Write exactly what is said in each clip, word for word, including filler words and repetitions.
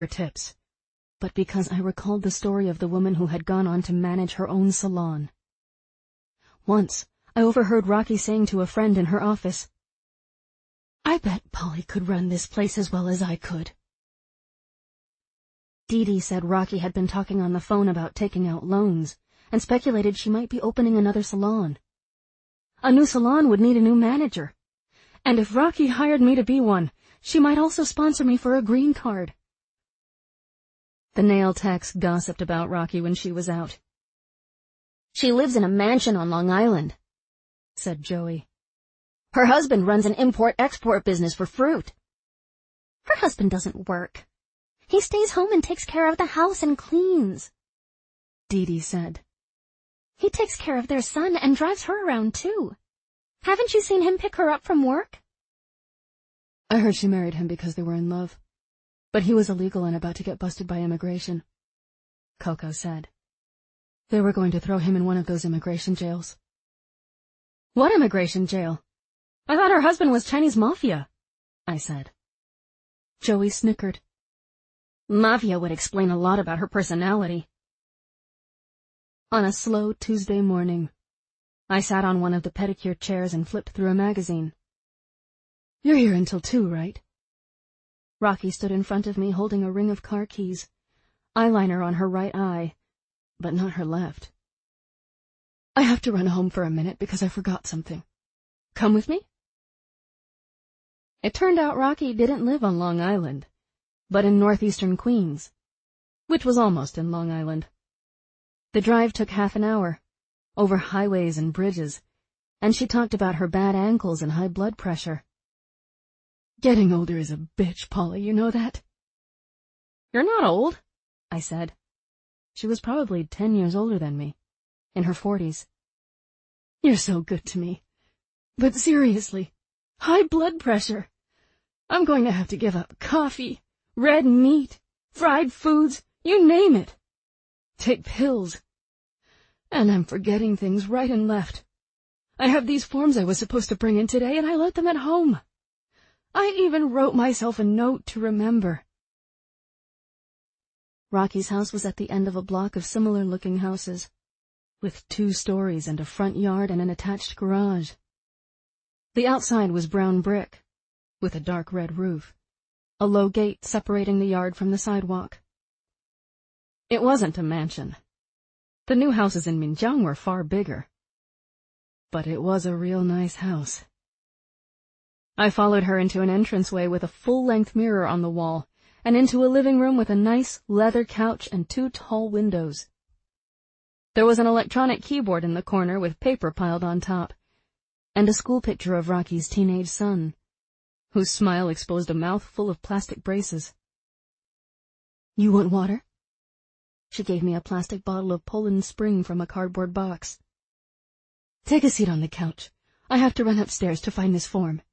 tips, but because I recalled the story of the woman who had gone on to manage her own salon. Once, I overheard Rocky saying to a friend in her office, "I bet Polly could run this place as well as I could." Dee Dee said Rocky had been talking on the phone about taking out loans, and speculated she might be opening another salon. A new salon would need a new manager, and if Rocky hired me to be one, she might also sponsor me for a green card. The nail techs gossiped about Rocky when she was out. "She lives in a mansion on Long Island," said Joey. "Her husband runs an import-export business for fruit." "Her husband doesn't work. He stays home and takes care of the house and cleans," Dee Dee said. "He takes care of their son and drives her around, too. Haven't you seen him pick her up from work?" "I heard she married him because they were in love, but he was illegal and about to get busted by immigration," Coco said. "They were going to throw him in one of those immigration jails." "What immigration jail? I thought her husband was Chinese mafia," I said. Joey snickered. "Mafia would explain a lot about her personality." On a slow Tuesday morning, I sat on one of the pedicure chairs and flipped through a magazine. "You're here until two, right?" Rocky stood in front of me holding a ring of car keys, eyeliner on her right eye, but not her left. "I have to run home for a minute because I forgot something. Come with me?" It turned out Rocky didn't live on Long Island, but in northeastern Queens, which was almost in Long Island. The drive took half an hour, over highways and bridges, and she talked about her bad ankles and high blood pressure. "Getting older is a bitch, Polly, you know that?" "You're not old," I said. She was probably ten years older than me, in her forties. "You're so good to me. But seriously, high blood pressure. I'm going to have to give up coffee, red meat, fried foods, you name it. Take pills. And I'm forgetting things right and left. I have these forms I was supposed to bring in today, and I left them at home. I even wrote myself a note to remember." Rocky's house was at the end of a block of similar-looking houses, with two stories and a front yard and an attached garage. The outside was brown brick, with a dark red roof, a low gate separating the yard from the sidewalk. It wasn't a mansion. The new houses in Minjiang were far bigger. But it was a real nice house. I followed her into an entranceway with a full-length mirror on the wall, and into a living room with a nice leather couch and two tall windows. There was an electronic keyboard in the corner with paper piled on top, and a school picture of Rocky's teenage son, whose smile exposed a mouth full of plastic braces. "You want water?" She gave me a plastic bottle of Poland Spring from a cardboard box. "Take a seat on the couch. I have to run upstairs to find this form."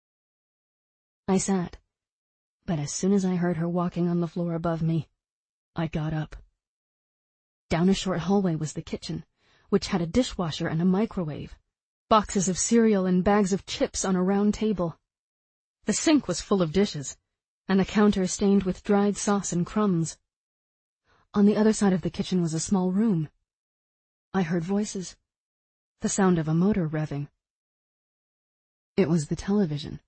I sat, but as soon as I heard her walking on the floor above me, I got up. Down a short hallway was the kitchen, which had a dishwasher and a microwave, boxes of cereal and bags of chips on a round table. The sink was full of dishes, and the counter stained with dried sauce and crumbs. On the other side of the kitchen was a small room. I heard voices, the sound of a motor revving. It was the television.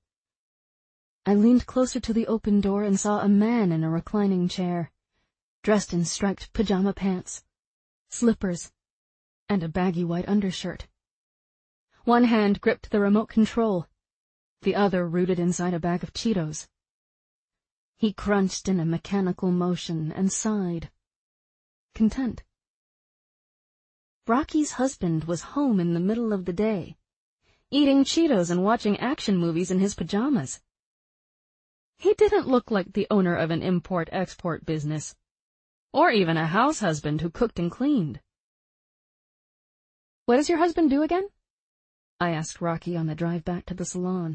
I leaned closer to the open door and saw a man in a reclining chair, dressed in striped pajama pants, slippers, and a baggy white undershirt. One hand gripped the remote control, the other rooted inside a bag of Cheetos. He crunched in a mechanical motion and sighed, content. Rocky's husband was home in the middle of the day, eating Cheetos and watching action movies in his pajamas. He didn't look like the owner of an import-export business, or even a house husband who cooked and cleaned. "What does your husband do again?" I asked Rocky on the drive back to the salon.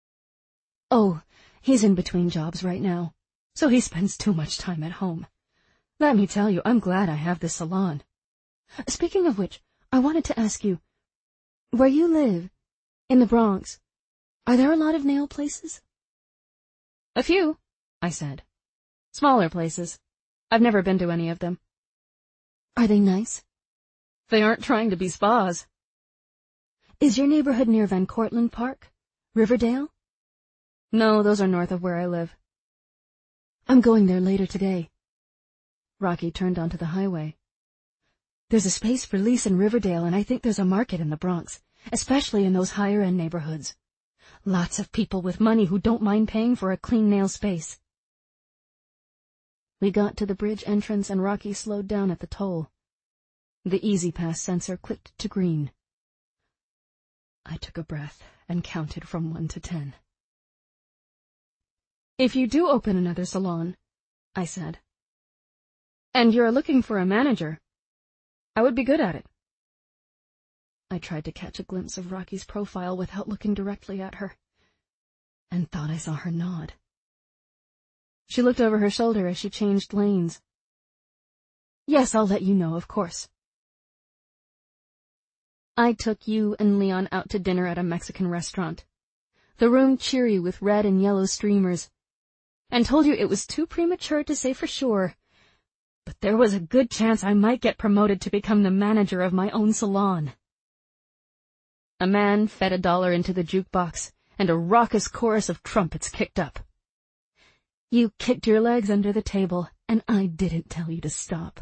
"Oh, he's in between jobs right now, so he spends too much time at home. Let me tell you, I'm glad I have this salon. Speaking of which, I wanted to ask you, where you live, in the Bronx, are there a lot of nail places?" "A few," I said. Smaller places. I've never been to any of them. Are they nice? They aren't trying to be spas. Is your neighborhood near Van Cortlandt Park? Riverdale? No, those are north of where I live. I'm going there later today. Rocky turned onto the highway. There's a space for lease in Riverdale, and I think there's a market in the Bronx, especially in those higher-end neighborhoods. Lots of people with money who don't mind paying for a clean nail space. We got to the bridge entrance and Rocky slowed down at the toll. The Easy Pass sensor clicked to green. I took a breath and counted from one to ten. If you do open another salon, I said, and you're looking for a manager, I would be good at it. I tried to catch a glimpse of Rocky's profile without looking directly at her, and thought I saw her nod. She looked over her shoulder as she changed lanes. Yes, I'll let you know, of course. I took you and Leon out to dinner at a Mexican restaurant, the room cheery with red and yellow streamers, and told you it was too premature to say for sure, but there was a good chance I might get promoted to become the manager of my own salon. A man fed a dollar into the jukebox, and a raucous chorus of trumpets kicked up. You kicked your legs under the table, and I didn't tell you to stop.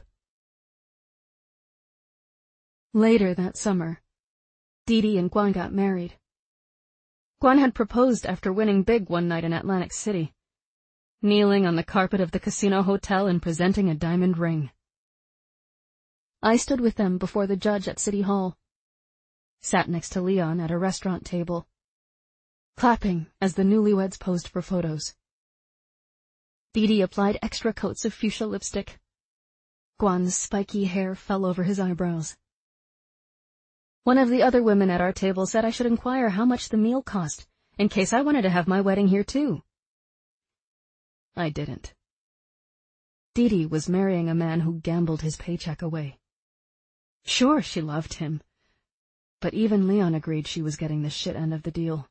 Later that summer, Dee Dee and Guan got married. Guan had proposed after winning big one night in Atlantic City, kneeling on the carpet of the casino hotel and presenting a diamond ring. I stood with them before the judge at City Hall, sat next to Leon at a restaurant table, clapping as the newlyweds posed for photos. Dee Dee applied extra coats of fuchsia lipstick. Guan's spiky hair fell over his eyebrows. One of the other women at our table said I should inquire how much the meal cost, in case I wanted to have my wedding here too. I didn't. Dee Dee was marrying a man who gambled his paycheck away. Sure, she loved him, but even Leon agreed she was getting the shit end of the deal.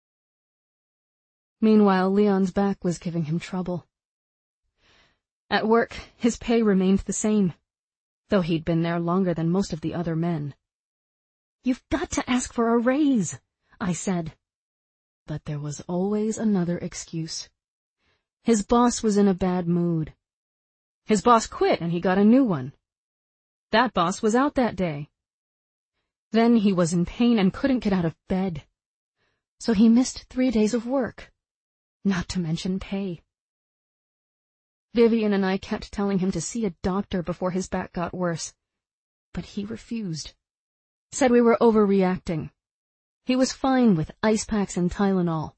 Meanwhile, Leon's back was giving him trouble. At work, his pay remained the same, though he'd been there longer than most of the other men. You've got to ask for a raise, I said. But there was always another excuse. His boss was in a bad mood. His boss quit and he got a new one. That boss was out that day. Then he was in pain and couldn't get out of bed. So he missed three days of work, not to mention pay. Vivian and I kept telling him to see a doctor before his back got worse, but he refused. Said we were overreacting. He was fine with ice packs and Tylenol.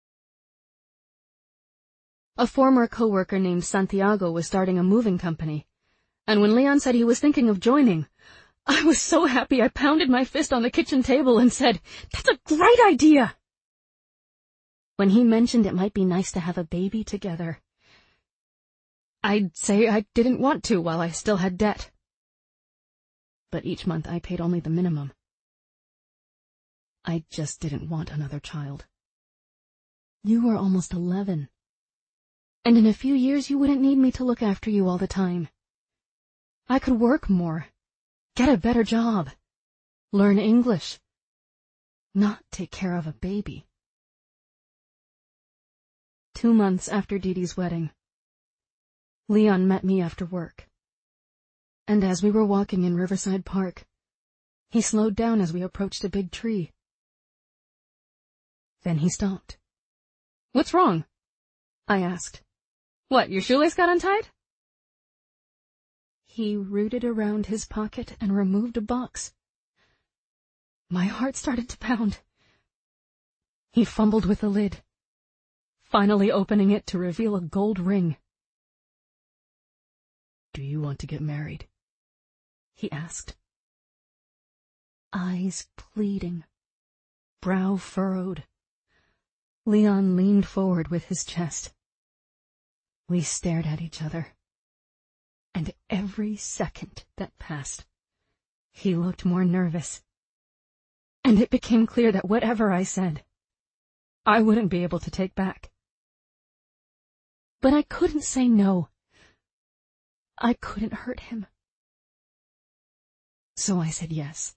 A former coworker named Santiago was starting a moving company, and when Leon said he was thinking of joining, I was so happy I pounded my fist on the kitchen table and said, "That's a great idea!" When he mentioned it might be nice to have a baby together, I'd say I didn't want to while I still had debt. But each month I paid only the minimum. I just didn't want another child. You were almost eleven. And in a few years you wouldn't need me to look after you all the time. I could work more, get a better job, learn English, not take care of a baby. Two months after Dee Dee's wedding, Leon met me after work. And as we were walking in Riverside Park, he slowed down as we approached a big tree. Then he stopped. "What's wrong?" I asked. "What, your shoelace got untied?" He rooted around his pocket and removed a box. My heart started to pound. He fumbled with the lid, finally opening it to reveal a gold ring. "Do you want to get married?" he asked. Eyes pleading, brow furrowed, Leon leaned forward with his chest. We stared at each other, and every second that passed, he looked more nervous, and it became clear that whatever I said, I wouldn't be able to take back. But I couldn't say no. I couldn't hurt him. So I said yes.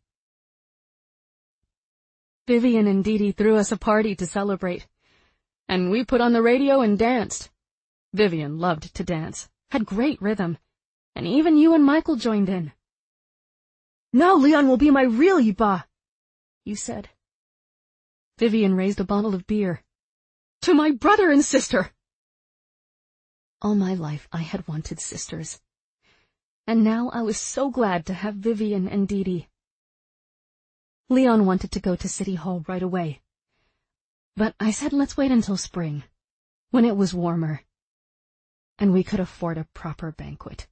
Vivian and Dee Dee threw us a party to celebrate, and we put on the radio and danced. Vivian loved to dance, had great rhythm, and even you and Michael joined in. "Now Leon will be my real Iba," you said. Vivian raised a bottle of beer. "To my brother and sister!" All my life I had wanted sisters, and now I was so glad to have Vivian and Dee Dee. Leon wanted to go to City Hall right away, but I said let's wait until spring, when it was warmer, and we could afford a proper banquet.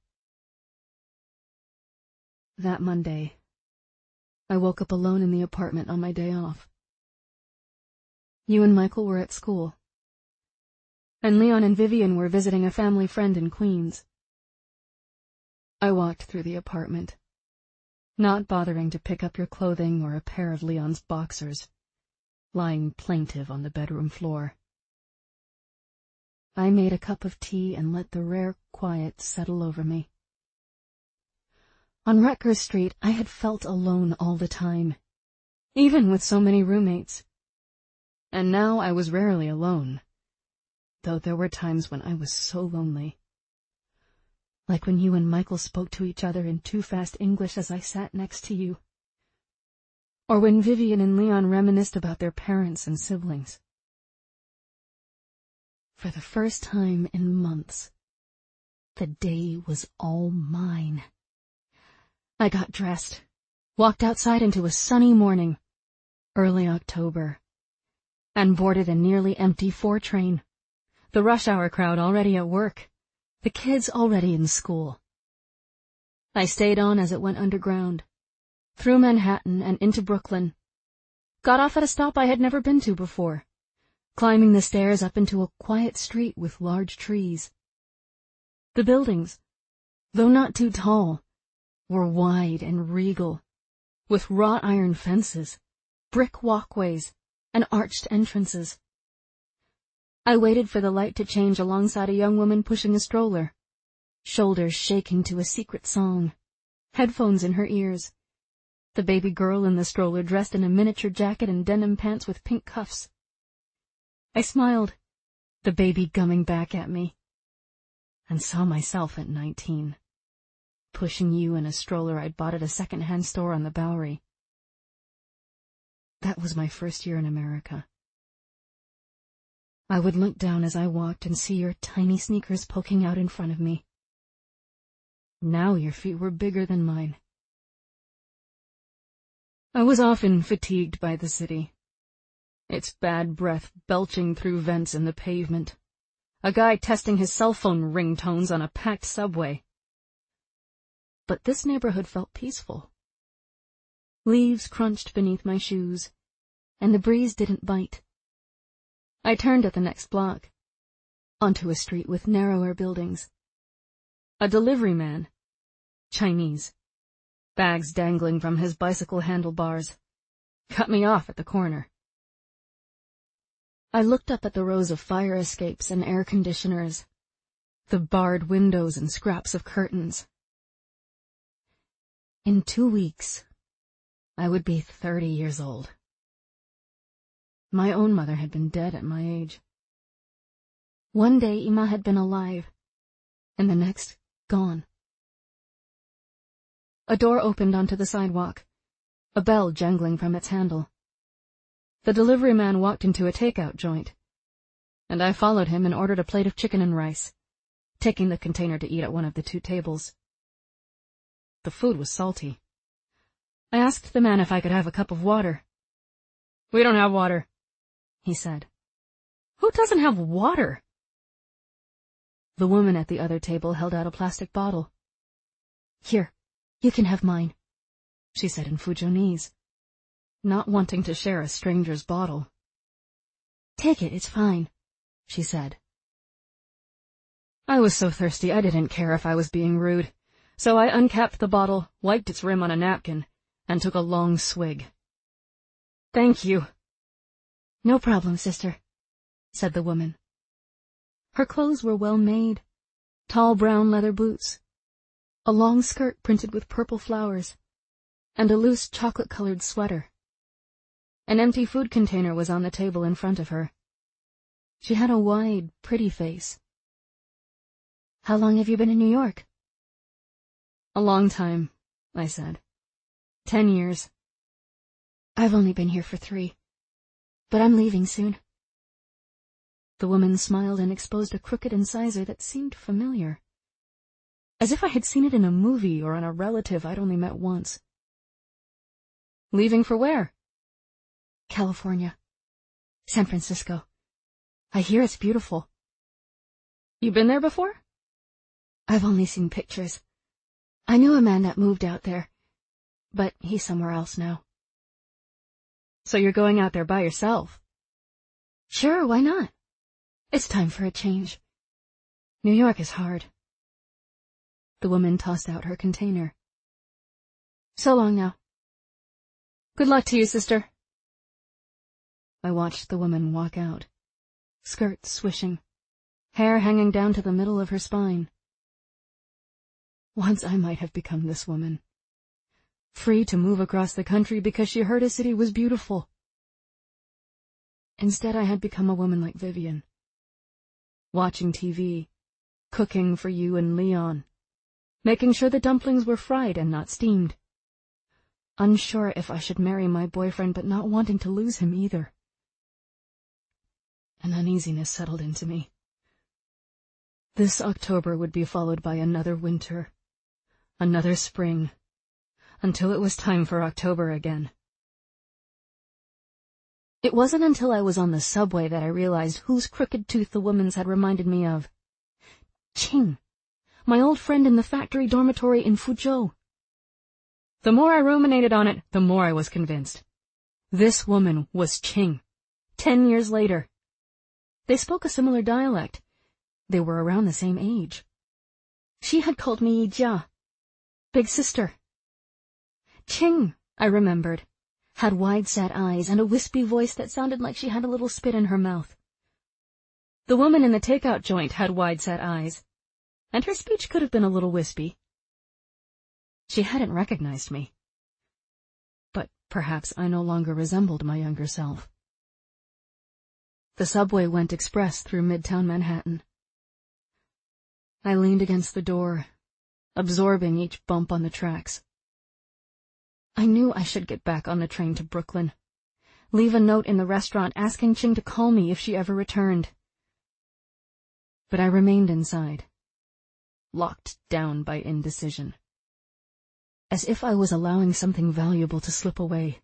That Monday, I woke up alone in the apartment on my day off. You and Michael were at school, and Leon and Vivian were visiting a family friend in Queens. I walked through the apartment, not bothering to pick up your clothing or a pair of Leon's boxers, lying plaintive on the bedroom floor. I made a cup of tea and let the rare quiet settle over me. On Rutgers Street, I had felt alone all the time, even with so many roommates. And now I was rarely alone, though there were times when I was so lonely. Like when you and Michael spoke to each other in too fast English as I sat next to you. Or when Vivian and Leon reminisced about their parents and siblings. For the first time in months, the day was all mine. I got dressed, walked outside into a sunny morning, early October, and boarded a nearly empty four train, the rush hour crowd already at work, the kids already in school. I stayed on as it went underground, through Manhattan and into Brooklyn, got off at a stop I had never been to before, climbing the stairs up into a quiet street with large trees. The buildings, though not too tall, were wide and regal, with wrought iron fences, brick walkways, and arched entrances. I waited for the light to change alongside a young woman pushing a stroller, shoulders shaking to a secret song, headphones in her ears, the baby girl in the stroller dressed in a miniature jacket and denim pants with pink cuffs. I smiled, the baby gumming back at me, and saw myself at nineteen, pushing you in a stroller I'd bought at a second-hand store on the Bowery. That was my first year in America. I would look down as I walked and see your tiny sneakers poking out in front of me. Now your feet were bigger than mine. I was often fatigued by the city, its bad breath belching through vents in the pavement, a guy testing his cell phone ringtones on a packed subway. But this neighborhood felt peaceful. Leaves crunched beneath my shoes, and the breeze didn't bite. I turned at the next block, onto a street with narrower buildings. A delivery man, Chinese, bags dangling from his bicycle handlebars, cut me off at the corner. I looked up at the rows of fire escapes and air conditioners, the barred windows and scraps of curtains. In two weeks, I would be thirty years old. My own mother had been dead at my age. One day Ima had been alive, and the next gone. A door opened onto the sidewalk, a bell jangling from its handle. The delivery man walked into a takeout joint, and I followed him and ordered a plate of chicken and rice, taking the container to eat at one of the two tables. The food was salty. I asked the man if I could have a cup of water. "We don't have water," he said. "Who doesn't have water?" The woman at the other table held out a plastic bottle. "Here, you can have mine," she said in Fujonese, not wanting to share a stranger's bottle. "Take it, it's fine," she said. I was so thirsty I didn't care if I was being rude, so I uncapped the bottle, wiped its rim on a napkin, and took a long swig. "Thank you." "No problem, sister," said the woman. Her clothes were well made, tall brown leather boots, a long skirt printed with purple flowers, and a loose chocolate-colored sweater. An empty food container was on the table in front of her. She had a wide, pretty face. "How long have you been in New York?" "A long time," I said. Ten years. "I've only been here for three, but I'm leaving soon." The woman smiled and exposed a crooked incisor that seemed familiar, as if I had seen it in a movie or on a relative I'd only met once. "Leaving for where?" "California. San Francisco. I hear it's beautiful." "You been there before?" "I've only seen pictures. I knew a man that moved out there, but he's somewhere else now." "So you're going out there by yourself?" "Sure, why not? It's time for a change. New York is hard." The woman tossed out her container. "So long now." "Good luck to you, sister." I watched the woman walk out, skirt swishing, hair hanging down to the middle of her spine. Once I might have become this woman, free to move across the country because she heard a city was beautiful. Instead, I had become a woman like Vivian, watching T V, cooking for you and Leon, making sure the dumplings were fried and not steamed, unsure if I should marry my boyfriend but not wanting to lose him either. An uneasiness settled into me. This October would be followed by another winter, another spring, until it was time for October again. It wasn't until I was on the subway that I realized whose crooked tooth the woman's had reminded me of. Ching, my old friend in the factory dormitory in Fuzhou. The more I ruminated on it, the more I was convinced. This woman was Ching, ten years later. They spoke a similar dialect. They were around the same age. She had called me Jia, big sister. Ching, I remembered, had wide-set eyes and a wispy voice that sounded like she had a little spit in her mouth. The woman in the takeout joint had wide-set eyes, and her speech could have been a little wispy. She hadn't recognized me. But perhaps I no longer resembled my younger self. The subway went express through Midtown Manhattan. I leaned against the door, absorbing each bump on the tracks. I knew I should get back on the train to Brooklyn, leave a note in the restaurant asking Ching to call me if she ever returned. But I remained inside, locked down by indecision, as if I was allowing something valuable to slip away.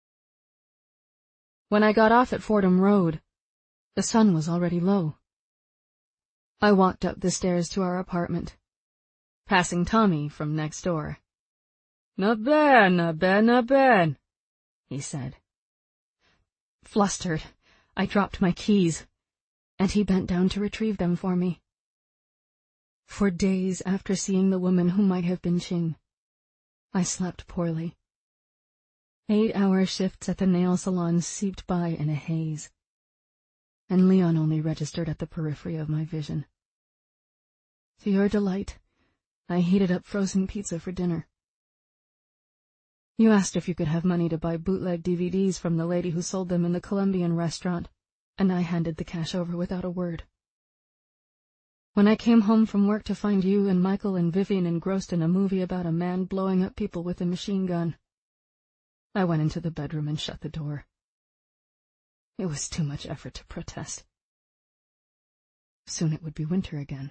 When I got off at Fordham Road, the sun was already low. I walked up the stairs to our apartment, passing Tommy from next door. "Not bad, not bad, not bad," he said. Flustered, I dropped my keys, and he bent down to retrieve them for me. For days after seeing the woman who might have been Ching, I slept poorly. Eight-hour shifts at the nail salon seeped by in a haze, and Leon only registered at the periphery of my vision. To your delight, I heated up frozen pizza for dinner. You asked if you could have money to buy bootleg D V Ds from the lady who sold them in the Colombian restaurant, and I handed the cash over without a word. When I came home from work to find you and Michael and Vivian engrossed in a movie about a man blowing up people with a machine gun, I went into the bedroom and shut the door. It was too much effort to protest. Soon it would be winter again.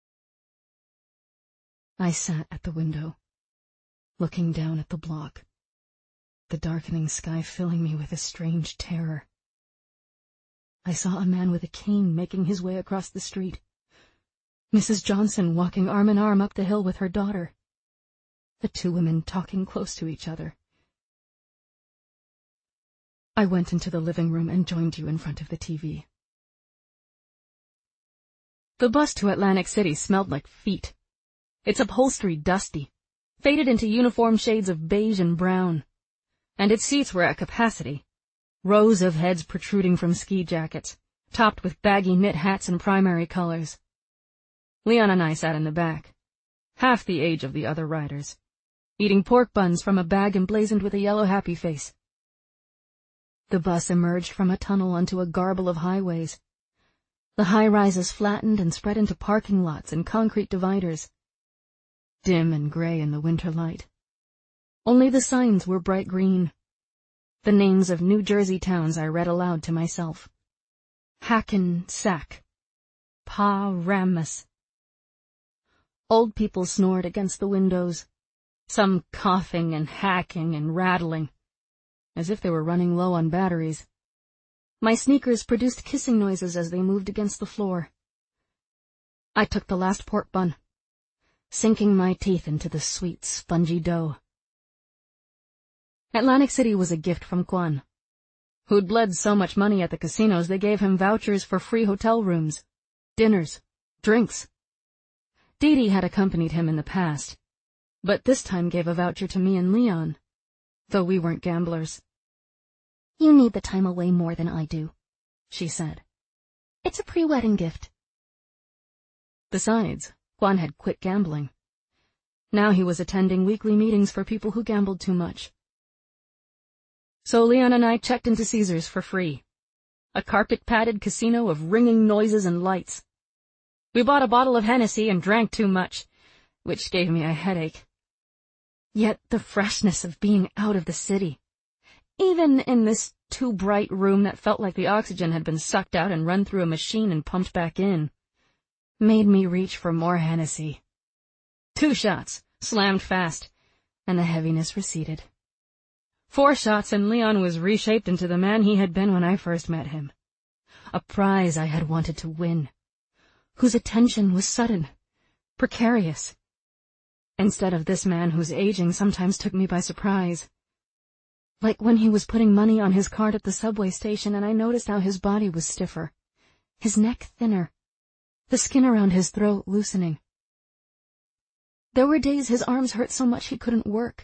I sat at the window, looking down at the block, the darkening sky filling me with a strange terror. I saw a man with a cane making his way across the street, Missus Johnson walking arm in arm up the hill with her daughter, the two women talking close to each other. I went into the living room and joined you in front of the T V. The bus to Atlantic City smelled like feet, its upholstery dusty, faded into uniform shades of beige and brown, and its seats were at capacity, rows of heads protruding from ski jackets, topped with baggy knit hats and primary colors. Leon and I sat in the back, half the age of the other riders, eating pork buns from a bag emblazoned with a yellow happy face. The bus emerged from a tunnel onto a garble of highways. The high-rises flattened and spread into parking lots and concrete dividers, dim and gray in the winter light. Only the signs were bright green. The names of New Jersey towns I read aloud to myself. Hackensack, Paramus. Old people snored against the windows, some coughing and hacking and rattling, as if they were running low on batteries. My sneakers produced kissing noises as they moved against the floor. I took the last pork bun, sinking my teeth into the sweet, spongy dough. Atlantic City was a gift from Quan, who'd bled so much money at the casinos they gave him vouchers for free hotel rooms, dinners, drinks. Dee Dee had accompanied him in the past, but this time gave a voucher to me and Leon, though we weren't gamblers. "You need the time away more than I do," she said. "It's a pre-wedding gift." Besides, Quan had quit gambling. Now he was attending weekly meetings for people who gambled too much. So Leon and I checked into Caesars for free, a carpet-padded casino of ringing noises and lights. We bought a bottle of Hennessy and drank too much, which gave me a headache. Yet the freshness of being out of the city, even in this too-bright room that felt like the oxygen had been sucked out and run through a machine and pumped back in, made me reach for more Hennessy. Two shots, slammed fast, and the heaviness receded. Four shots and Leon was reshaped into the man he had been when I first met him. A prize I had wanted to win, whose attention was sudden, precarious, instead of this man whose aging sometimes took me by surprise. Like when he was putting money on his card at the subway station and I noticed how his body was stiffer, his neck thinner, the skin around his throat loosening. There were days his arms hurt so much he couldn't work.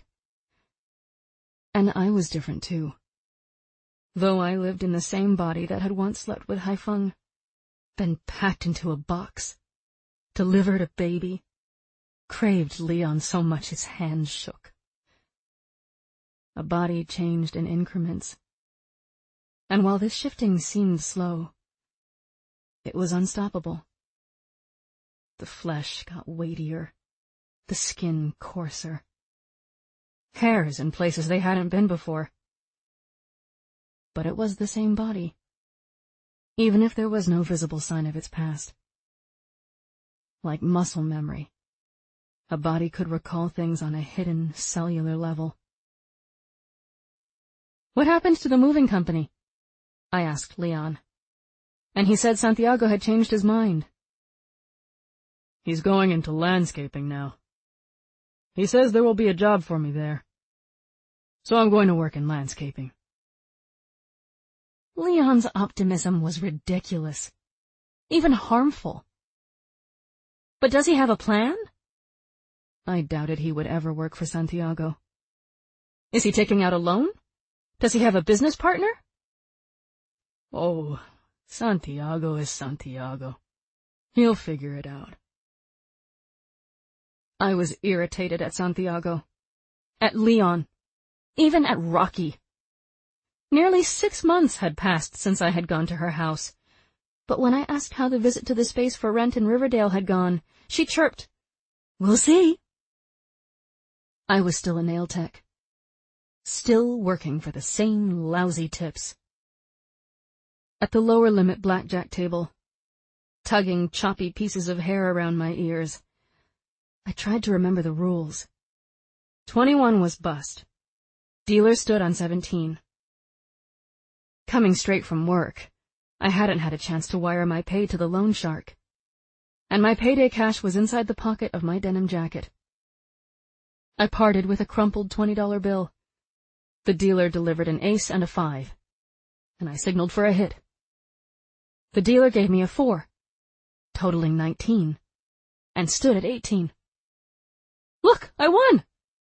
And I was different too. Though I lived in the same body that had once slept with Haifeng, been packed into a box, delivered a baby, craved Leon so much his hands shook. A body changed in increments. And while this shifting seemed slow, it was unstoppable. The flesh got weightier, the skin coarser. Hairs in places they hadn't been before. But it was the same body, even if there was no visible sign of its past. Like muscle memory, a body could recall things on a hidden cellular level. "What happened to the moving company?" I asked Leon, and he said Santiago had changed his mind. "He's going into landscaping now. He says there will be a job for me there. So I'm going to work in landscaping." Leon's optimism was ridiculous, even harmful. But does he have a plan? I doubted he would ever work for Santiago. Is he taking out a loan? Does he have a business partner? Oh, Santiago is Santiago. He'll figure it out. I was irritated at Santiago, at Leon, even at Rocky. Nearly six months had passed since I had gone to her house, but when I asked how the visit to the space for rent in Riverdale had gone, she chirped, "We'll see." I was still a nail tech, still working for the same lousy tips. At the lower limit blackjack table, tugging choppy pieces of hair around my ears, I tried to remember the rules. Twenty-one was bust. Dealer stood on seventeen. Coming straight from work, I hadn't had a chance to wire my pay to the loan shark, and my payday cash was inside the pocket of my denim jacket. I parted with a crumpled twenty dollar bill. The dealer delivered an ace and a five, and I signaled for a hit. The dealer gave me a four, totaling nineteen, and stood at eighteen. "Look, I won!"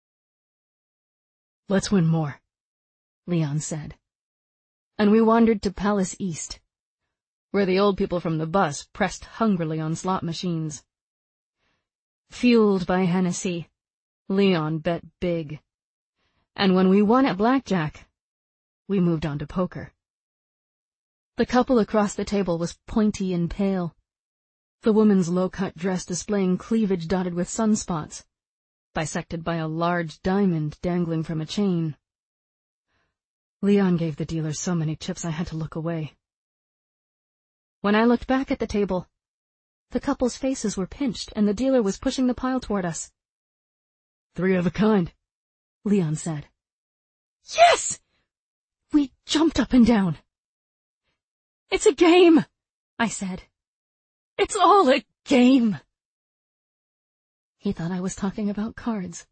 "Let's win more," Leon said, and we wandered to Palace East, where the old people from the bus pressed hungrily on slot machines. Fueled by Hennessy, Leon bet big. And when we won at blackjack, we moved on to poker. The couple across the table was pointy and pale, the woman's low-cut dress displaying cleavage dotted with sunspots, bisected by a large diamond dangling from a chain. Leon gave the dealer so many chips I had to look away. When I looked back at the table, the couple's faces were pinched and the dealer was pushing the pile toward us. "Three of a kind," Leon said. "Yes!" We jumped up and down. "It's a game," I said. "It's all a game." He thought I was talking about cards.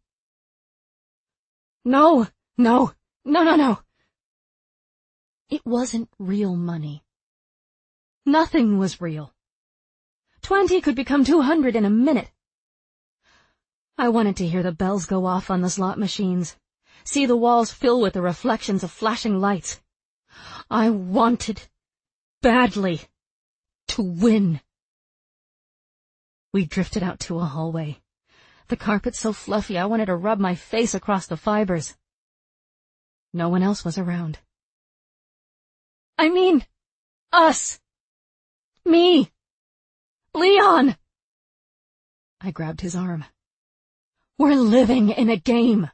No, no, no, no, no. It wasn't real money. Nothing was real. Twenty could become two hundred in a minute. I wanted to hear the bells go off on the slot machines, see the walls fill with the reflections of flashing lights. I wanted, badly, to win. We drifted out to a hallway. The carpet so fluffy I wanted to rub my face across the fibers. No one else was around. I mean, us. Me. Leon. I grabbed his arm. We're living in a game.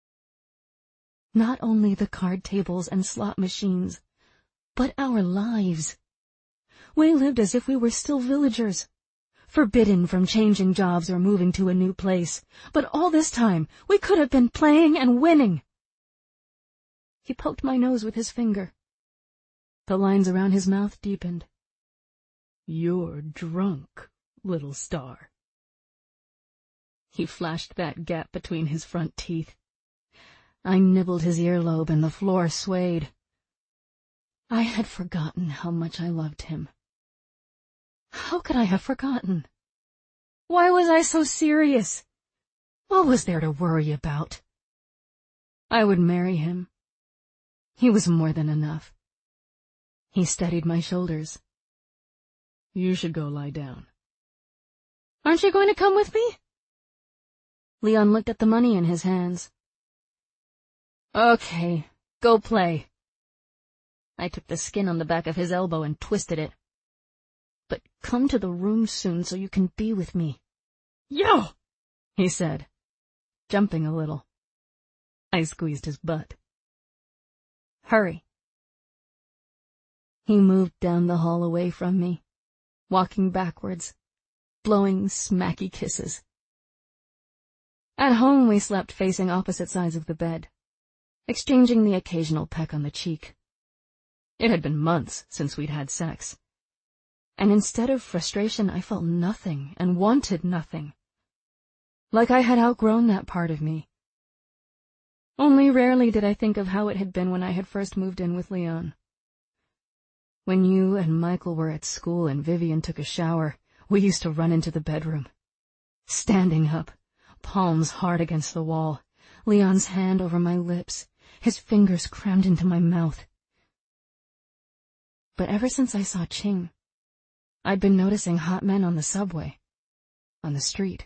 Not only the card tables and slot machines, but our lives. We lived as if we were still villagers, forbidden from changing jobs or moving to a new place, but all this time we could have been playing and winning. He poked my nose with his finger. The lines around his mouth deepened. "You're drunk, little star." He flashed that gap between his front teeth. I nibbled his earlobe and the floor swayed. I had forgotten how much I loved him. How could I have forgotten? Why was I so serious? What was there to worry about? I would marry him. He was more than enough. He steadied my shoulders. "You should go lie down." "Aren't you going to come with me?" Leon looked at the money in his hands. "Okay, go play." I took the skin on the back of his elbow and twisted it. "But come to the room soon so you can be with me." "Yo!" he said, jumping a little. I squeezed his butt. "Hurry." He moved down the hall away from me, walking backwards, blowing smacky kisses. At home we slept facing opposite sides of the bed, exchanging the occasional peck on the cheek. It had been months since we'd had sex, and instead of frustration I felt nothing and wanted nothing, like I had outgrown that part of me. Only rarely did I think of how it had been when I had first moved in with Leon. When you and Michael were at school and Vivian took a shower, we used to run into the bedroom. Standing up, palms hard against the wall, Leon's hand over my lips, his fingers crammed into my mouth. But ever since I saw Ching, I'd been noticing hot men on the subway, on the street.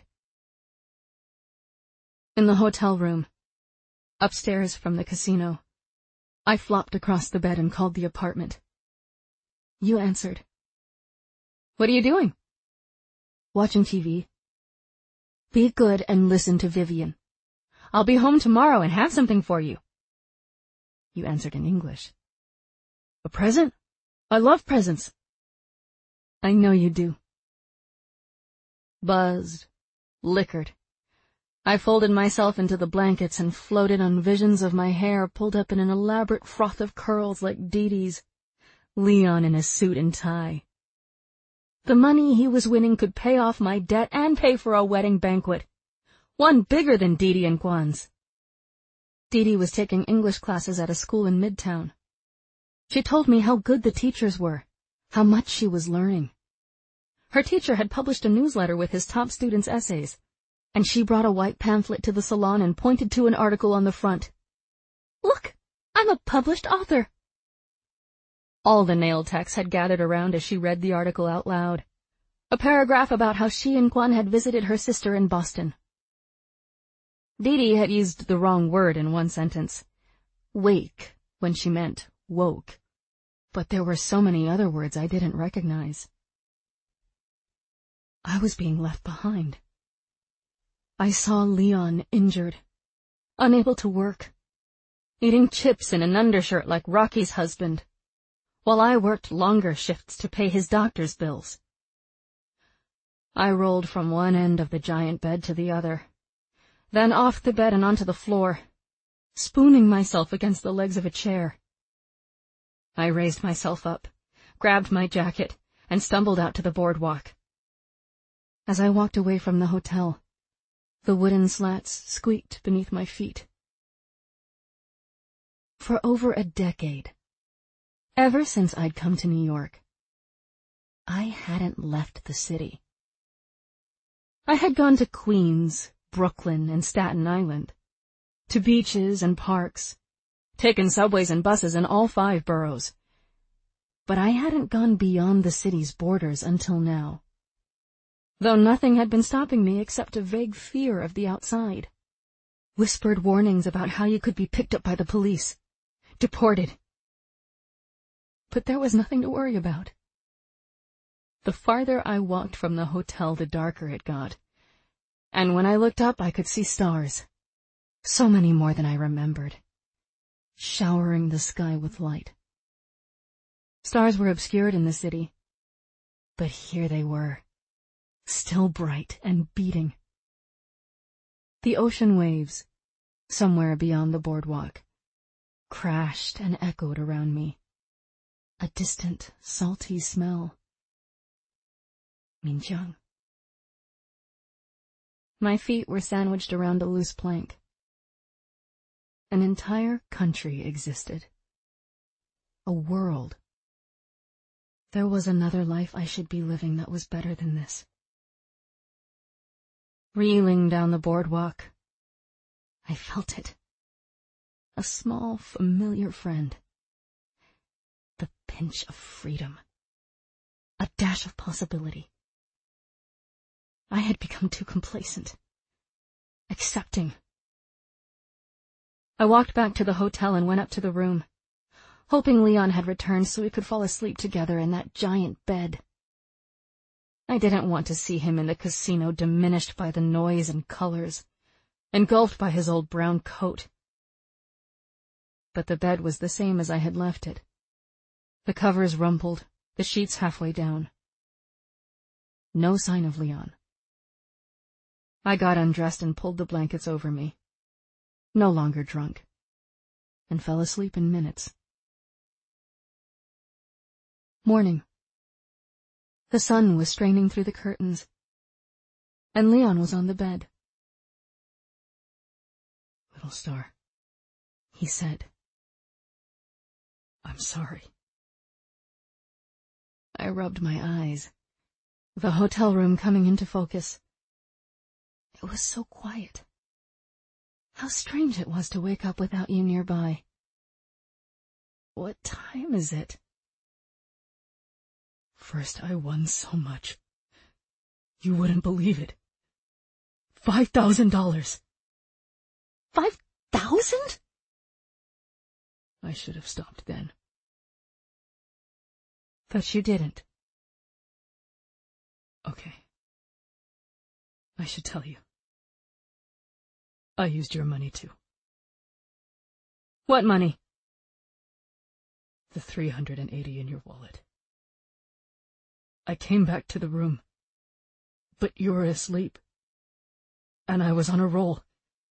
In the hotel room, upstairs from the casino, I flopped across the bed and called the apartment. You answered. "What are you doing?" "Watching T V." "Be good and listen to Vivian. I'll be home tomorrow and have something for you." You answered in English. "A present? I love presents." "I know you do." Buzzed, liquored, I folded myself into the blankets and floated on visions of my hair pulled up in an elaborate froth of curls like Dee Dee's, Leon in a suit and tie. The money he was winning could pay off my debt and pay for a wedding banquet, one bigger than Dee Dee and Guan's. Dee Dee was taking English classes at a school in Midtown. She told me how good the teachers were, how much she was learning. Her teacher had published a newsletter with his top students' essays, and she brought a white pamphlet to the salon and pointed to an article on the front. "Look, I'm a published author." All the nail techs had gathered around as she read the article out loud. A paragraph about how she and Kwan had visited her sister in Boston. Dee Dee had used the wrong word in one sentence, wake, when she meant woke, but there were so many other words I didn't recognize. I was being left behind. I saw Leon injured, unable to work, eating chips in an undershirt like Rocky's husband, while I worked longer shifts to pay his doctor's bills. I rolled from one end of the giant bed to the other, then off the bed and onto the floor, spooning myself against the legs of a chair. I raised myself up, grabbed my jacket, and stumbled out to the boardwalk. As I walked away from the hotel, the wooden slats squeaked beneath my feet. For over a decade, ever since I'd come to New York, I hadn't left the city. I had gone to Queens, Brooklyn, and Staten Island, to beaches and parks, taken subways and buses in all five boroughs. But I hadn't gone beyond the city's borders until now, though nothing had been stopping me except a vague fear of the outside. Whispered warnings about how you could be picked up by the police, deported. But there was nothing to worry about. The farther I walked from the hotel, the darker it got, and when I looked up I could see stars, so many more than I remembered, showering the sky with light. Stars were obscured in the city, but here they were, still bright and beating. The ocean waves, somewhere beyond the boardwalk, crashed and echoed around me, a distant, salty smell. Minjiang. My feet were sandwiched around a loose plank. An entire country existed. A world. There was another life I should be living that was better than this. Reeling down the boardwalk, I felt it. A small, familiar friend. The pinch of freedom. A dash of possibility. I had become too complacent, accepting. I walked back to the hotel and went up to the room, hoping Leon had returned so we could fall asleep together in that giant bed. I didn't want to see him in the casino diminished by the noise and colors, engulfed by his old brown coat. But the bed was the same as I had left it. The covers rumpled, the sheets halfway down. No sign of Leon. I got undressed and pulled the blankets over me, no longer drunk, and fell asleep in minutes. Morning. The sun was straining through the curtains, and Leon was on the bed. "Little star," he said. "I'm sorry." I rubbed my eyes, the hotel room coming into focus. It was so quiet. How strange it was to wake up without you nearby. "What time is it?" "First I won so much. You wouldn't believe it. Five thousand dollars. Five thousand? I should have stopped then. But you didn't. Okay. I should tell you. I used your money too." "What money?" "The three hundred and eighty in your wallet. I came back to the room, but you were asleep, and I was on a roll."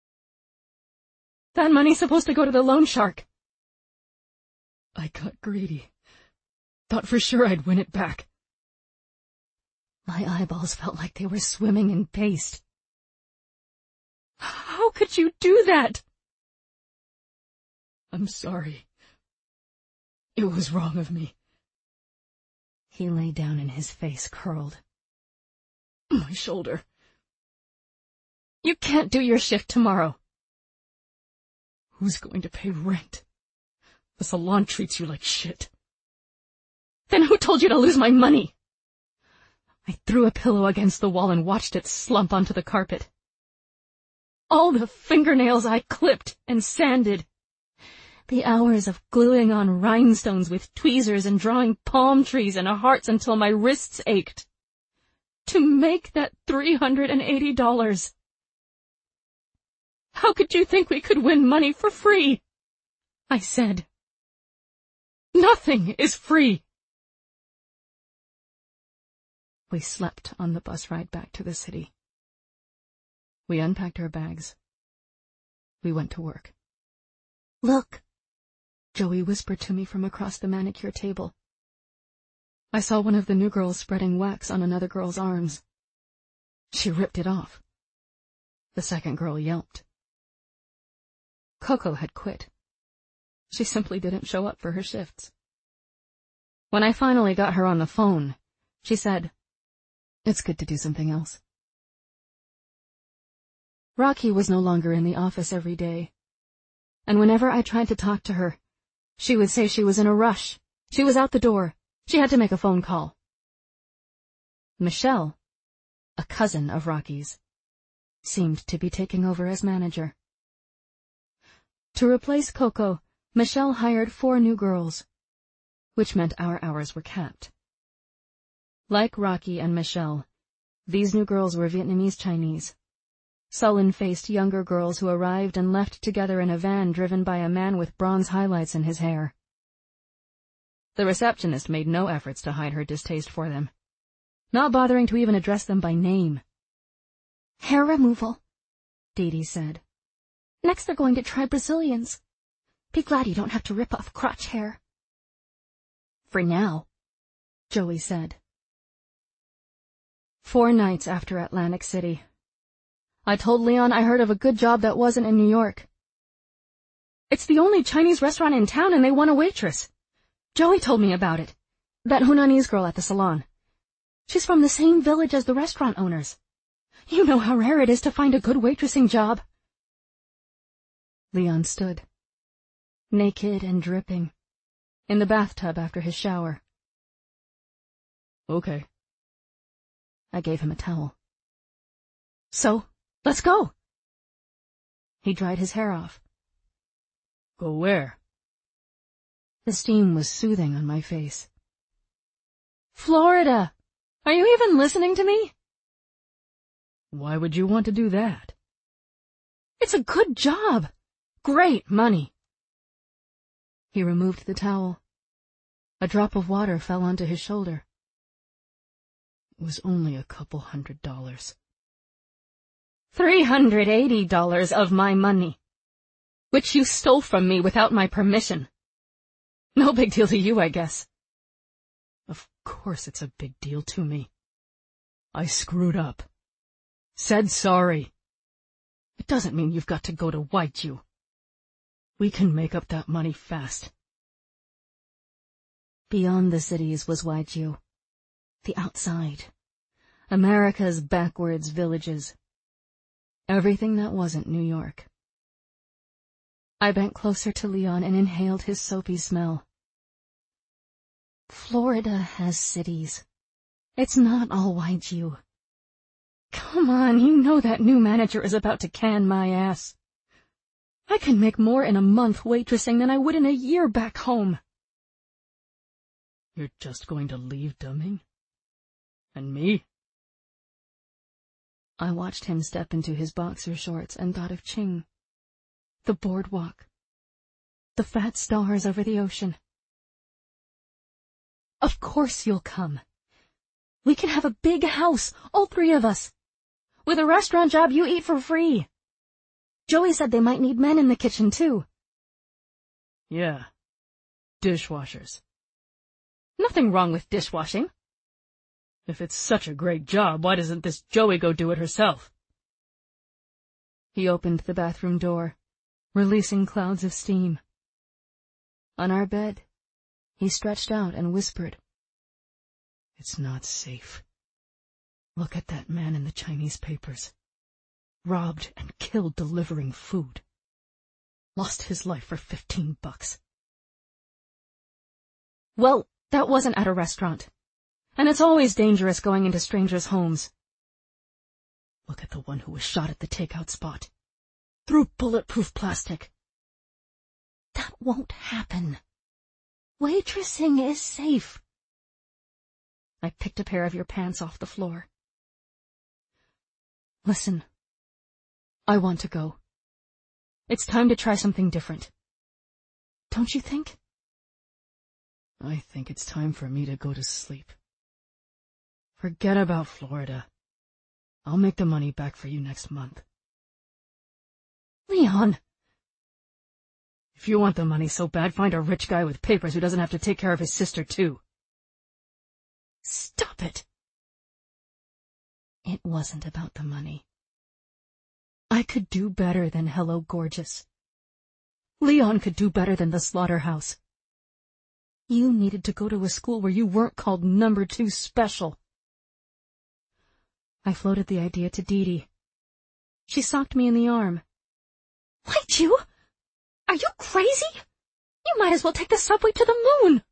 "That money's supposed to go to the loan shark." "I got greedy. Thought for sure I'd win it back." My eyeballs felt like they were swimming in paste. "How could you do that?" "I'm sorry. It was wrong of me." He lay down and his face curled. "My shoulder." "You can't do your shift tomorrow." "Who's going to pay rent? The salon treats you like shit." "Then who told you to lose my money?" I threw a pillow against the wall and watched it slump onto the carpet. All the fingernails I clipped and sanded. The hours of gluing on rhinestones with tweezers and drawing palm trees and hearts until my wrists ached. To make that three hundred eighty dollars. How could you think we could win money for free? I said. Nothing is free. We slept on the bus ride back to the city. We unpacked our bags. We went to work. Look, Joey whispered to me from across the manicure table. I saw one of the new girls spreading wax on another girl's arms. She ripped it off. The second girl yelped. Coco had quit. She simply didn't show up for her shifts. When I finally got her on the phone, she said, "It's good to do something else." Rocky was no longer in the office every day, and whenever I tried to talk to her, she would say she was in a rush. She was out the door. She had to make a phone call. Michelle, a cousin of Rocky's, seemed to be taking over as manager. To replace Coco, Michelle hired four new girls, which meant our hours were capped. Like Rocky and Michelle, these new girls were Vietnamese Chinese, sullen-faced younger girls who arrived and left together in a van driven by a man with bronze highlights in his hair. The receptionist made no efforts to hide her distaste for them, not bothering to even address them by name. "Hair removal," Dee Dee said. "Next they're going to try Brazilians. Be glad you don't have to rip off crotch hair." "For now," Joey said. Four nights after Atlantic City, I told Leon I heard of a good job that wasn't in New York. It's the only Chinese restaurant in town and they want a waitress. Joey told me about it. That Hunanese girl at the salon. She's from the same village as the restaurant owners. You know how rare it is to find a good waitressing job. Leon stood, naked and dripping, in the bathtub after his shower. "Okay." I gave him a towel. "So, let's go." He dried his hair off. "Go where?" The steam was soothing on my face. "Florida! Are you even listening to me?" "Why would you want to do that?" "It's a good job. Great money." He removed the towel. A drop of water fell onto his shoulder. It was only a couple hundred dollars. Three hundred eighty dollars of my money, which you stole from me without my permission. No big deal to you, I guess. Of course it's a big deal to me. I screwed up. Said sorry. It doesn't mean you've got to go to Waijiu. We can make up that money fast. Beyond the cities was Waijiu, the outside, America's backwards villages. Everything that wasn't New York. I bent closer to Leon and inhaled his soapy smell. Florida has cities. It's not all Waijiu. Come on, you know that new manager is about to can my ass. I can make more in a month waitressing than I would in a year back home. You're just going to leave Deming? And me? I watched him step into his boxer shorts and thought of Ching. The boardwalk. The fat stars over the ocean. Of course you'll come. We can have a big house, all three of us. With a restaurant job, you eat for free. Joey said they might need men in the kitchen, too. Yeah. Dishwashers. Nothing wrong with dishwashing. If it's such a great job, why doesn't this Joey go do it herself? He opened the bathroom door, releasing clouds of steam. On our bed, he stretched out and whispered, "It's not safe. Look at that man in the Chinese papers. Robbed and killed delivering food. Lost his life for fifteen bucks. Well, that wasn't at a restaurant. And it's always dangerous going into strangers' homes. Look at the one who was shot at the takeout spot. Through bulletproof plastic. That won't happen. Waitressing is safe. I picked a pair of your pants off the floor. Listen, I want to go. It's time to try something different. Don't you think? I think it's time for me to go to sleep. Forget about Florida. I'll make the money back for you next month. Leon! If you want the money so bad, find a rich guy with papers who doesn't have to take care of his sister, too. Stop it! It wasn't about the money. I could do better than Hello Gorgeous. Leon could do better than the slaughterhouse. You needed to go to a school where you weren't called number two special. I floated the idea to Dee Dee. She socked me in the arm. Wait, you? Are you crazy? You might as well take the subway to the moon.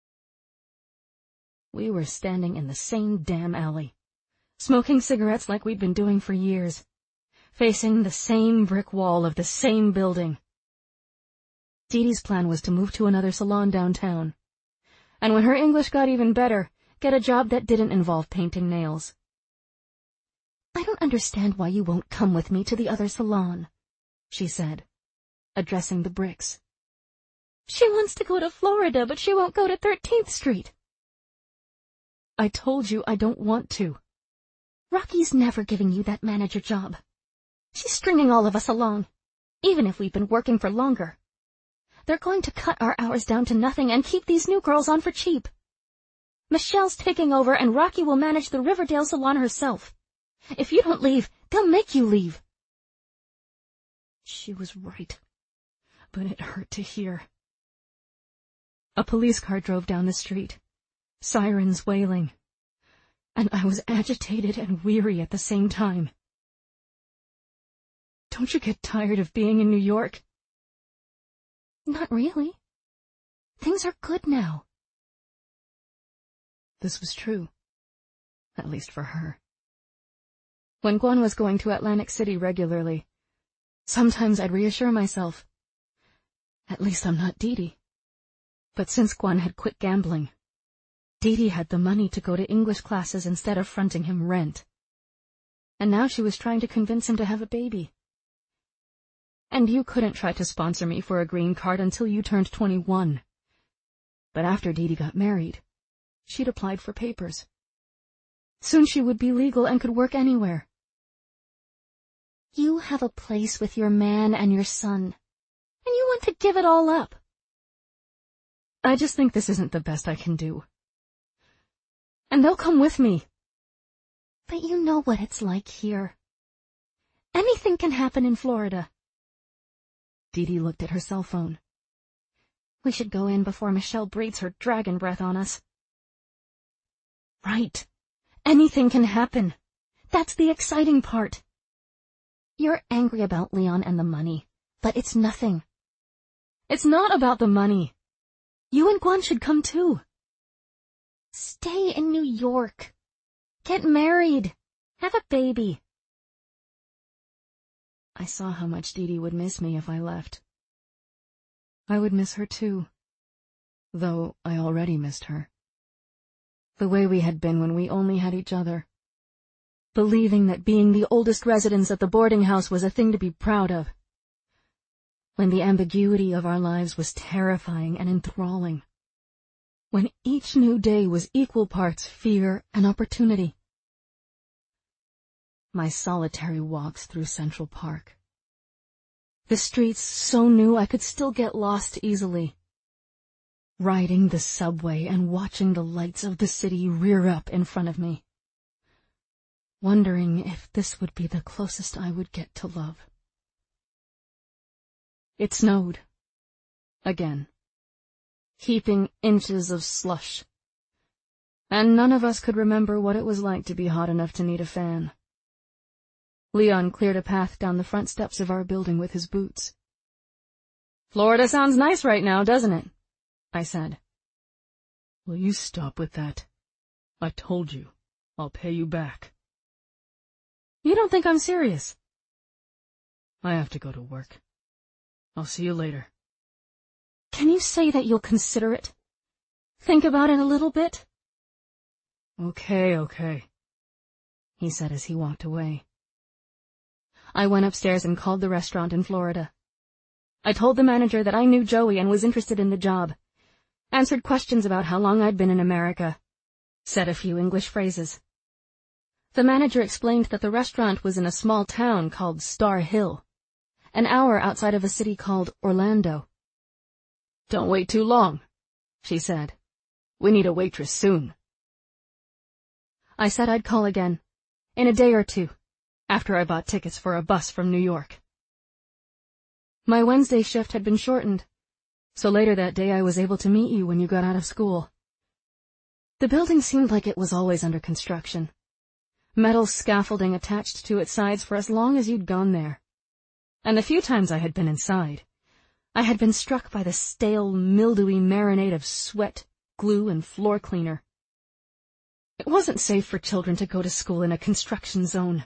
We were standing in the same damn alley, smoking cigarettes like we'd been doing for years, facing the same brick wall of the same building. Dee Dee's plan was to move to another salon downtown, and when her English got even better, get a job that didn't involve painting nails. I don't understand why you won't come with me to the other salon, she said, addressing the bricks. She wants to go to Florida, but she won't go to thirteenth Street. I told you I don't want to. Rocky's never giving you that manager job. She's stringing all of us along, even if we've been working for longer. They're going to cut our hours down to nothing and keep these new girls on for cheap. Michelle's taking over and Rocky will manage the Riverdale salon herself. If you don't leave, they'll make you leave. She was right, but it hurt to hear. A police car drove down the street, sirens wailing, and I was agitated and weary at the same time. Don't you get tired of being in New York? Not really. Things are good now. This was true, at least for her. When Gwen was going to Atlantic City regularly, sometimes I'd reassure myself, at least I'm not Dee Dee. But since Gwen had quit gambling, Dee Dee had the money to go to English classes instead of fronting him rent. And now she was trying to convince him to have a baby. And you couldn't try to sponsor me for a green card until you turned twenty-one. But after Dee Dee got married, she'd applied for papers. Soon she would be legal and could work anywhere. You have a place with your man and your son, and you want to give it all up. I just think this isn't the best I can do. And they'll come with me. But you know what it's like here. Anything can happen in Florida. Dee Dee looked at her cell phone. We should go in before Michelle breathes her dragon breath on us. Right. Anything can happen. That's the exciting part. You're angry about Leon and the money, but it's nothing. It's not about the money. You and Gwen should come too. Stay in New York. Get married. Have a baby. I saw how much Dee Dee would miss me if I left. I would miss her too, though I already missed her. The way we had been when we only had each other. Believing that being the oldest residents at the boarding house was a thing to be proud of. When the ambiguity of our lives was terrifying and enthralling. When each new day was equal parts fear and opportunity. My solitary walks through Central Park. The streets so new I could still get lost easily. Riding the subway and watching the lights of the city rear up in front of me. Wondering if this would be the closest I would get to love. It snowed. Again. Heaping inches of slush. And none of us could remember what it was like to be hot enough to need a fan. Leon cleared a path down the front steps of our building with his boots. Florida sounds nice right now, doesn't it? I said. Will you stop with that? I told you, I'll pay you back. You don't think I'm serious? I have to go to work. I'll see you later. Can you say that you'll consider it? Think about it a little bit? Okay, okay, he said as he walked away. I went upstairs and called the restaurant in Florida. I told the manager that I knew Joey and was interested in the job, answered questions about how long I'd been in America, said a few English phrases. The manager explained that the restaurant was in a small town called Star Hill, an hour outside of a city called Orlando. Don't wait too long, she said. We need a waitress soon. I said I'd call again, in a day or two, after I bought tickets for a bus from New York. My Wednesday shift had been shortened, so later that day I was able to meet you when you got out of school. The building seemed like it was always under construction. Metal scaffolding attached to its sides for as long as you'd gone there. And the few times I had been inside, I had been struck by the stale, mildewy marinade of sweat, glue, and floor cleaner. It wasn't safe for children to go to school in a construction zone.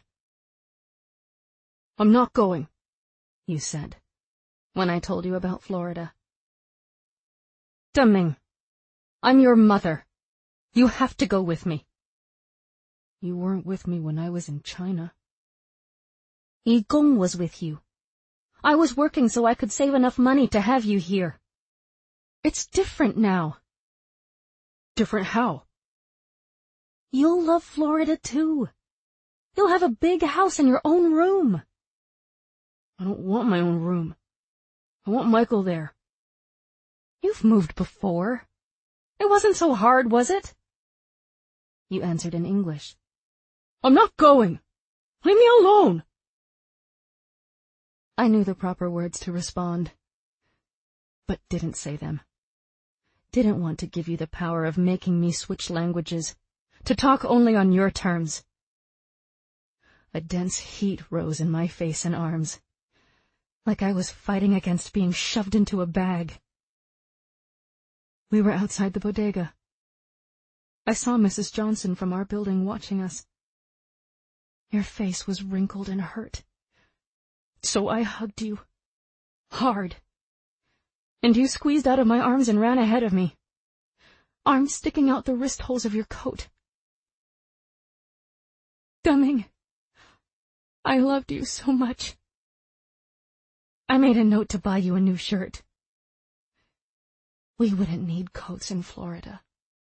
I'm not going, you said, when I told you about Florida. Deming, I'm your mother. You have to go with me. You weren't with me when I was in China. Yi Gong was with you. I was working so I could save enough money to have you here. It's different now. Different how? You'll love Florida too. You'll have a big house and your own room. I don't want my own room. I want Michael there. You've moved before. It wasn't so hard, was it? You answered in English. I'm not going. Leave me alone. I knew the proper words to respond, but didn't say them. Didn't want to give you the power of making me switch languages, to talk only on your terms. A dense heat rose in my face and arms, like I was fighting against being shoved into a bag. We were outside the bodega. I saw Missus Johnson from our building watching us. Your face was wrinkled and hurt. So I hugged you, hard. And you squeezed out of my arms and ran ahead of me, arms sticking out the wrist holes of your coat. Deming, I loved you so much. I made a note to buy you a new shirt. We wouldn't need coats in Florida.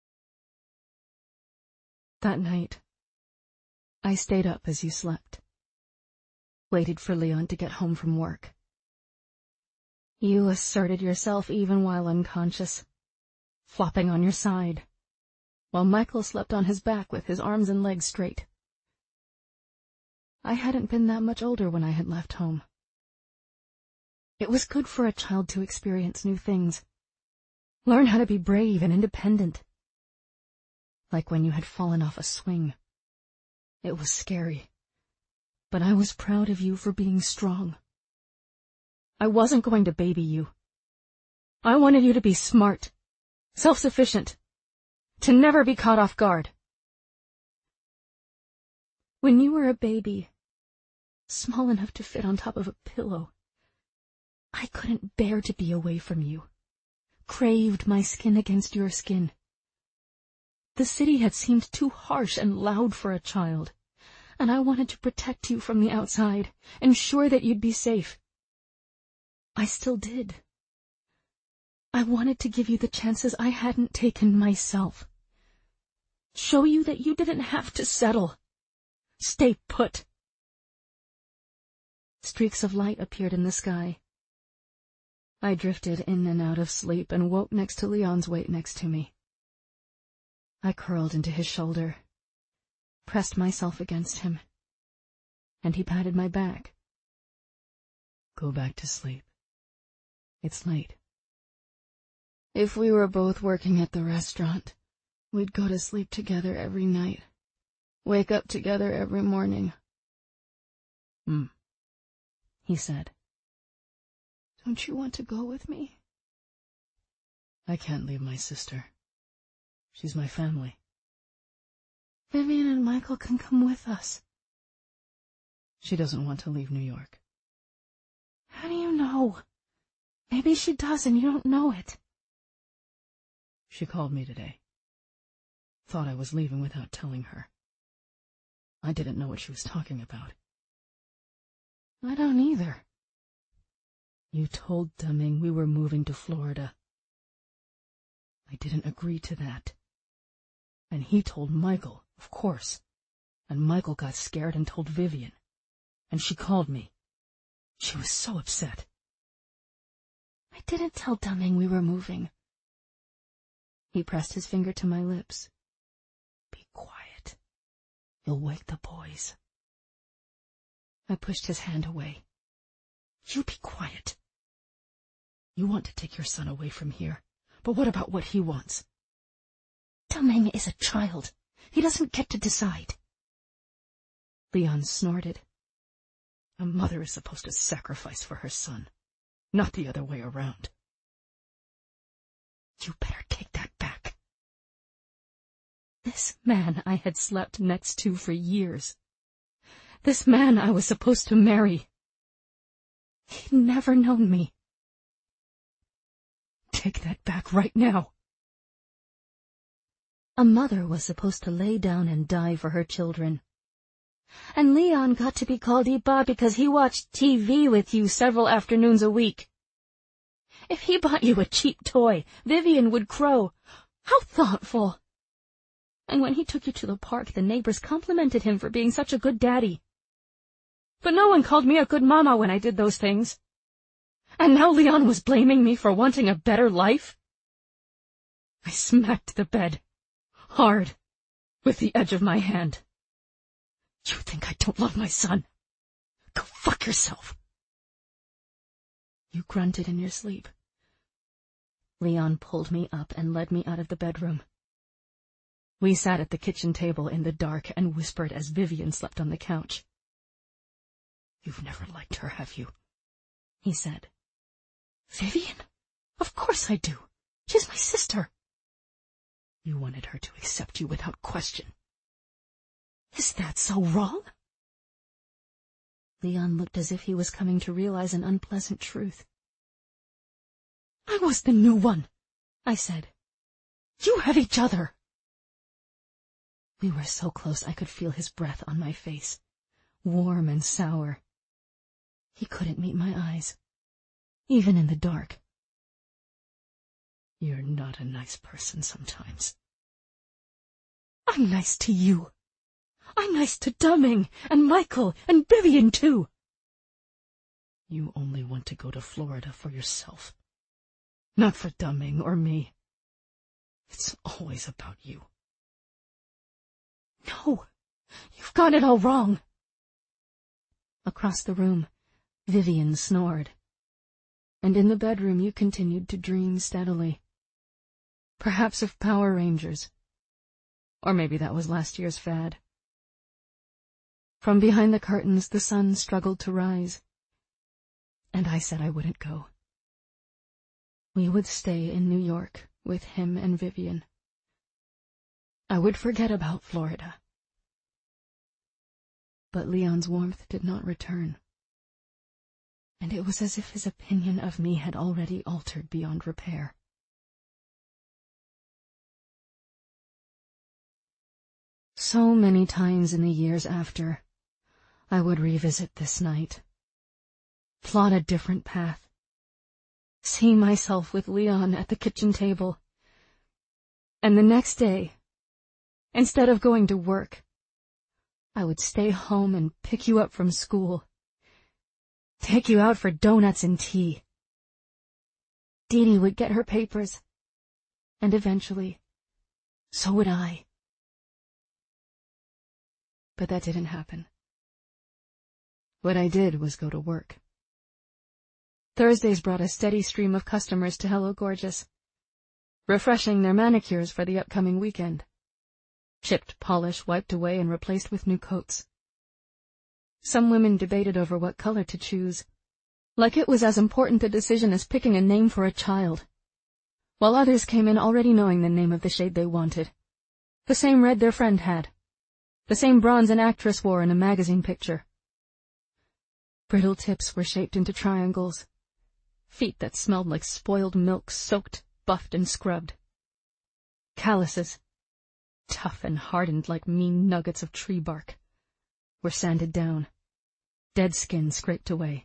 That night, I stayed up as you slept. Waited for Leon to get home from work. You asserted yourself even while unconscious, flopping on your side, while Michael slept on his back with his arms and legs straight. I hadn't been that much older when I had left home. It was good for a child to experience new things, learn how to be brave and independent. Like when you had fallen off a swing. It was scary, but I was proud of you for being strong. I wasn't going to baby you. I wanted you to be smart, self-sufficient, to never be caught off guard. When you were a baby, small enough to fit on top of a pillow, I couldn't bear to be away from you, craved my skin against your skin. The city had seemed too harsh and loud for a child, and I wanted to protect you from the outside, ensure that you'd be safe. I still did. I wanted to give you the chances I hadn't taken myself. Show you that you didn't have to settle. Stay put. Streaks of light appeared in the sky. I drifted in and out of sleep and woke next to Leon's weight next to me. I curled into his shoulder, pressed myself against him, and he patted my back. Go back to sleep. It's late. If we were both working at the restaurant, we'd go to sleep together every night, wake up together every morning. Hmm, he said. Don't you want to go with me? I can't leave my sister. She's my family. Vivian and Michael can come with us. She doesn't want to leave New York. How do you know? Maybe she does and you don't know it. She called me today. Thought I was leaving without telling her. I didn't know what she was talking about. I don't either. You told Deming we were moving to Florida. I didn't agree to that. And he told Michael, of course. And Michael got scared and told Vivian. And she called me. She was so upset. I didn't tell Deming we were moving. He pressed his finger to my lips. Be quiet. You'll wake the boys. I pushed his hand away. You be quiet. You want to take your son away from here, but what about what he wants? Deming is a child. He doesn't get to decide. Leon snorted. A mother is supposed to sacrifice for her son, not the other way around. You better take that back. This man I had slept next to for years. This man I was supposed to marry. He'd never known me. Take that back right now. A mother was supposed to lay down and die for her children. And Leon got to be called Ipa because he watched T V with you several afternoons a week. If he bought you a cheap toy, Vivian would crow, "How thoughtful!" And when he took you to the park, the neighbors complimented him for being such a good daddy. But no one called me a good mama when I did those things. And now Leon was blaming me for wanting a better life? I smacked the bed, hard, with the edge of my hand. You think I don't love my son? Go fuck yourself. You grunted in your sleep. Leon pulled me up and led me out of the bedroom. We sat at the kitchen table in the dark and whispered as Vivian slept on the couch. You've never liked her, have you? He said. Vivian? Of course I do. She's my sister. You wanted her to accept you without question. Is that so wrong? Leon looked as if he was coming to realize an unpleasant truth. I was the new one, I said. You have each other. We were so close I could feel his breath on my face, warm and sour. He couldn't meet my eyes, even in the dark. You're not a nice person sometimes. I'm nice to you. I'm nice to Deming, and Michael, and Vivian, too. You only want to go to Florida for yourself, not for Deming or me. It's always about you. No, you've got it all wrong. Across the room, Vivian snored. And in the bedroom you continued to dream steadily. Perhaps of Power Rangers. Or maybe that was last year's fad. From behind the curtains the sun struggled to rise. And I said I wouldn't go. We would stay in New York with him and Vivian. I would forget about Florida. But Leon's warmth did not return. And it was as if his opinion of me had already altered beyond repair. So many times in the years after, I would revisit this night, plot a different path, see myself with Leon at the kitchen table, and the next day, instead of going to work, I would stay home and pick you up from school, take you out for donuts and tea. Dee Dee would get her papers, and eventually, so would I. But that didn't happen. What I did was go to work. Thursdays brought a steady stream of customers to Hello Gorgeous, refreshing their manicures for the upcoming weekend. Chipped polish wiped away and replaced with new coats. Some women debated over what color to choose, like it was as important a decision as picking a name for a child, while others came in already knowing the name of the shade they wanted, the same red their friend had, the same bronze an actress wore in a magazine picture. Brittle tips were shaped into triangles, feet that smelled like spoiled milk, soaked, buffed, and scrubbed. Calluses, tough and hardened like mean nuggets of tree bark, were sanded down, dead skin scraped away.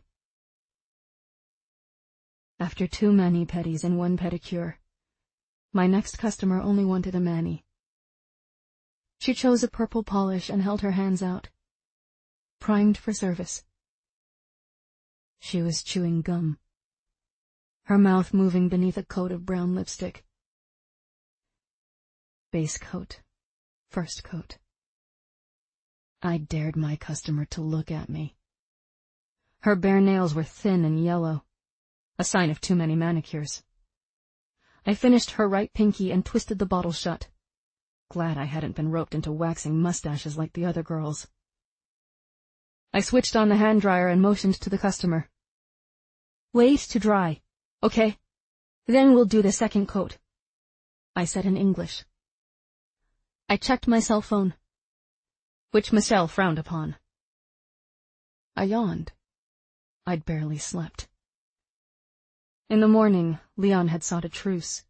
After two mani-pedis and one pedicure, my next customer only wanted a mani. She chose a purple polish and held her hands out, primed for service. She was chewing gum, her mouth moving beneath a coat of brown lipstick. Base coat, first coat. I dared my customer to look at me. Her bare nails were thin and yellow, a sign of too many manicures. I finished her right pinky and twisted the bottle shut, glad I hadn't been roped into waxing mustaches like the other girls. I switched on the hand dryer and motioned to the customer. Wait to dry, okay? Then we'll do the second coat, I said in English. I checked my cell phone, which Michelle frowned upon. I yawned. I'd barely slept. In the morning, Leon had sought a truce.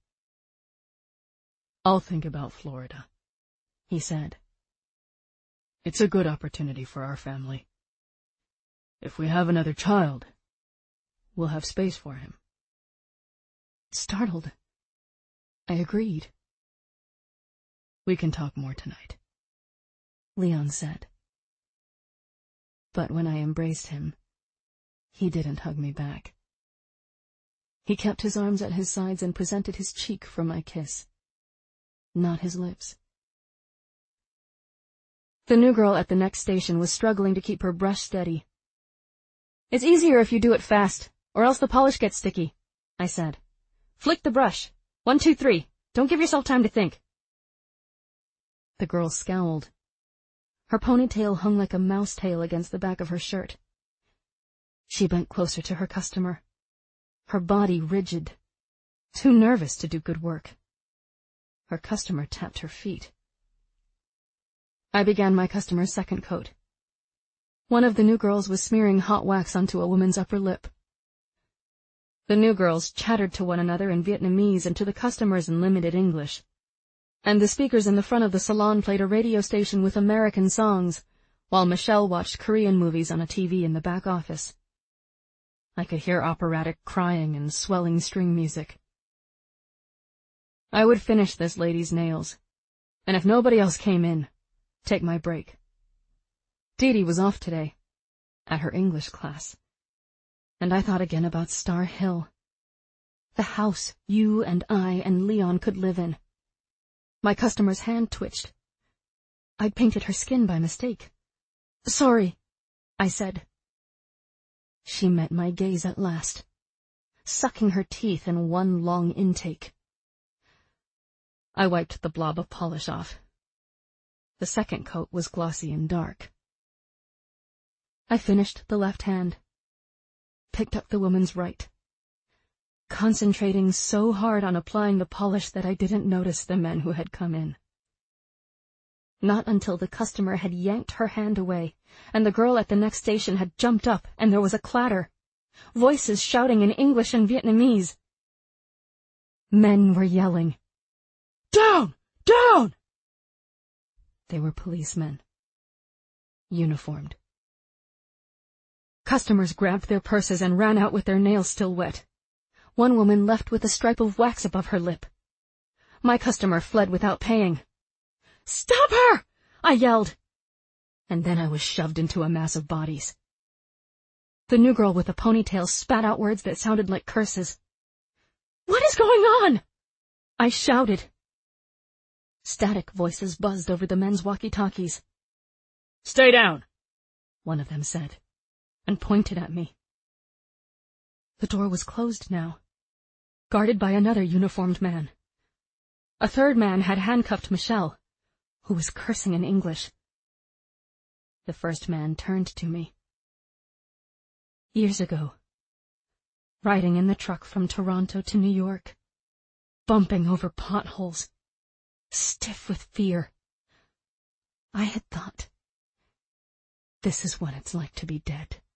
I'll think about Florida, he said. It's a good opportunity for our family. If we have another child, we'll have space for him. Startled, I agreed. We can talk more tonight, Leon said. But when I embraced him, he didn't hug me back. He kept his arms at his sides and presented his cheek for my kiss, not his lips. The new girl at the next station was struggling to keep her brush steady. It's easier if you do it fast, or else the polish gets sticky, I said. Flick the brush. One, two, three. Don't give yourself time to think. The girl scowled. Her ponytail hung like a mouse tail against the back of her shirt. She bent closer to her customer, her body rigid, too nervous to do good work. Her customer tapped her feet. I began my customer's second coat. One of the new girls was smearing hot wax onto a woman's upper lip. The new girls chattered to one another in Vietnamese and to the customers in limited English, and the speakers in the front of the salon played a radio station with American songs, while Michelle watched Korean movies on a T V in the back office. I could hear operatic crying and swelling string music. I would finish this lady's nails, and if nobody else came in, take my break. Dee Dee was off today, at her English class, and I thought again about Star Hill, the house you and I and Leon could live in. My customer's hand twitched. I'd painted her skin by mistake. Sorry, I said. She met my gaze at last, sucking her teeth in one long intake. I wiped the blob of polish off. The second coat was glossy and dark. I finished the left hand, picked up the woman's right, concentrating so hard on applying the polish that I didn't notice the men who had come in. Not until the customer had yanked her hand away, and the girl at the next station had jumped up, and there was a clatter, voices shouting in English and Vietnamese. Men were yelling, "Down! Down!" They were policemen, uniformed. Customers grabbed their purses and ran out with their nails still wet. One woman left with a stripe of wax above her lip. My customer fled without paying. "Stop her!" I yelled. And then I was shoved into a mass of bodies. The new girl with the ponytail spat out words that sounded like curses. "What is going on?" I shouted. Static voices buzzed over the men's walkie-talkies. "Stay down," one of them said, and pointed at me. The door was closed now, guarded by another uniformed man. A third man had handcuffed Michelle, who was cursing in English. The first man turned to me. Years ago, riding in the truck from Toronto to New York, bumping over potholes, stiff with fear, I had thought, this is what it's like to be dead.